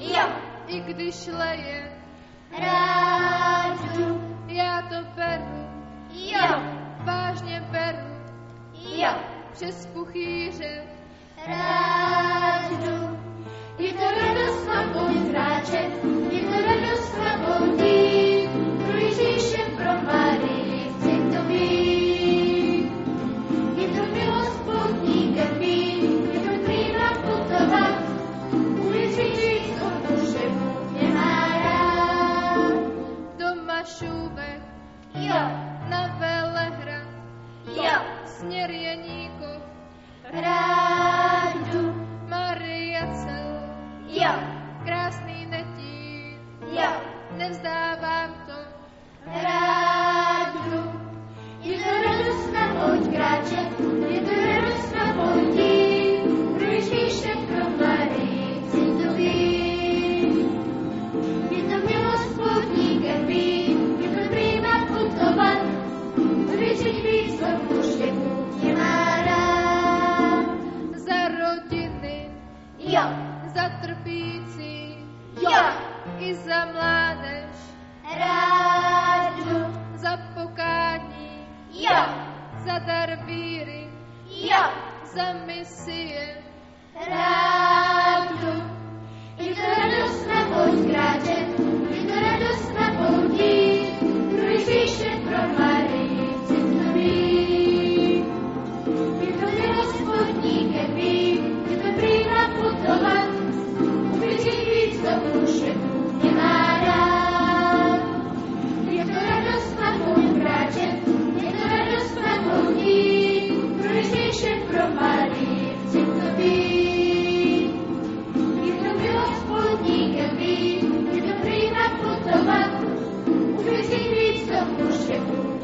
Jo. I když leje, Rád jdu. já to beru, Jo. vážně beru, Jo. přes puchýře, Rád jdu. Je to radost na půl kráčet, je to radost na půl dít. Pro Ježíše, pro Marii chci to být. Je to milost poutníkem být, je to prýma putovat. Ulicí od duše mě má rád. do Mašůvek, Jo, na Velehrad, jo, směr Jeníkov, rád jdu. Maria Cel, Jo, krásný Netín, jo, nevzdávám to, rád jdu. Je to radost na pouť kráčet, je to radost na pouti. Pro Ježíše, pro Marii chci to být. Je to milost poutníkem být, je to prýma putovat. Zvětšit víc od duše mě má rád. za rodiny, Jo, za trpící, jo, i za mládež, rád jdu. za pokání, Jo, za dar víry, jo, za misie, rád jdu. Je to radost na pouť kráčet, je to radost na pouti. Pro Ježíše, pro Marii chci to být. Je to milost poutníkem být, je to prýma putovat. Uvěřit víc do duše mě má rád. Je to radost na pouť kráčet, je to radost na pouti. Pro Ježíše, pro Marii chci to být. Je to milost poutníkem být, je to prýma putovat. Uvěřit víc do duše